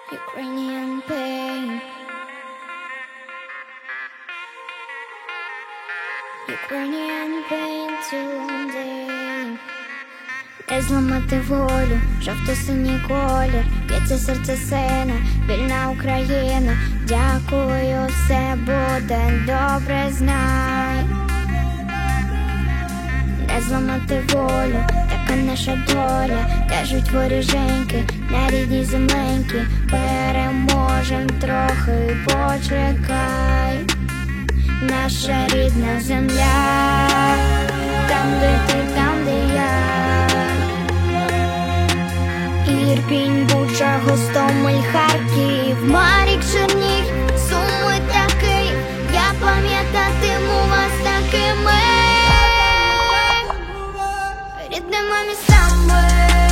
Ukrainian pain, Ukrainian pain today. Не зламати волю, жовто-синій колір, б'ється серце сина, вільна Україна. Дякую, все буде добре, знай. Не зламати волю, така наша доля. Кажуть воріженьки, на рідній земленьки. Переможем трохи, почекай. Наша рідна земля, там, де ти, там, де я. Ірпінь, Буча, Гостомель, Харків, Марік, Чернігів, Суми та Київ. Я пам'ятатиму вас такими рідними містами,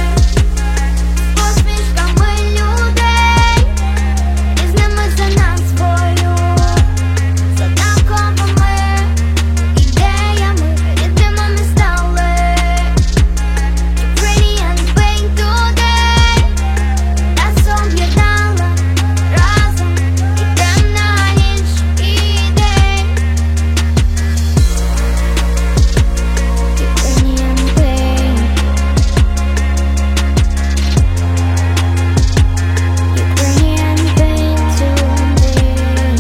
посмішками людей, різними за назвою, однаковими ідеями, рідними ми стали. Ukrainian pain today, нас об'єднала разом, і темна ніч, і день. Ukrainian pain, Ukrainian pain today,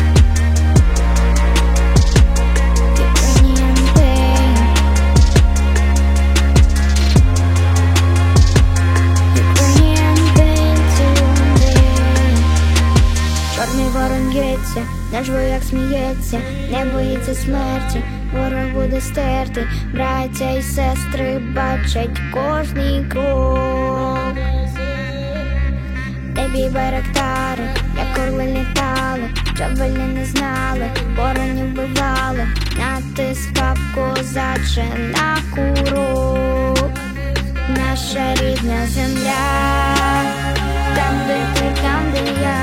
Ukrainian pain, Ukrainian pain today. Чорний ворон б'ється, наш вояк сміється, не боїться смерті, ворог буде стерти. Браття і сестри бачать кожний крок. Небі байрактари, як орли літали, джавелі не знали, воронів вбивали, натискав козаче на курок. Наша рідна земля, там, де ти, там, де я.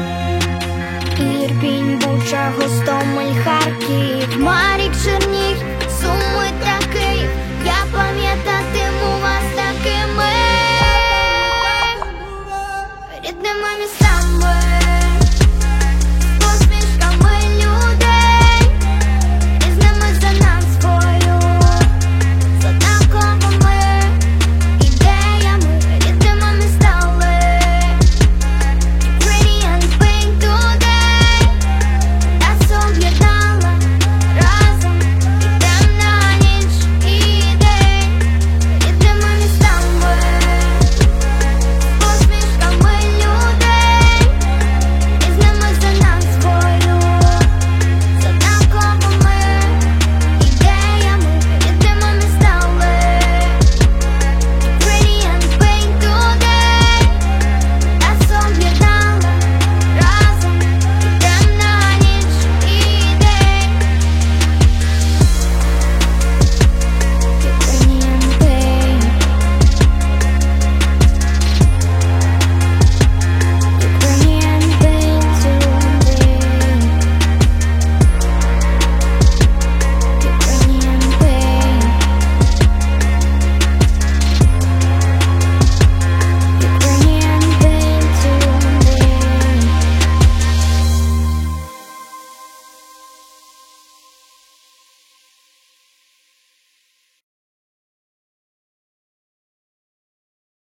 Ірпінь, Буча, Гостомель, Харків, Марік, Чернігів,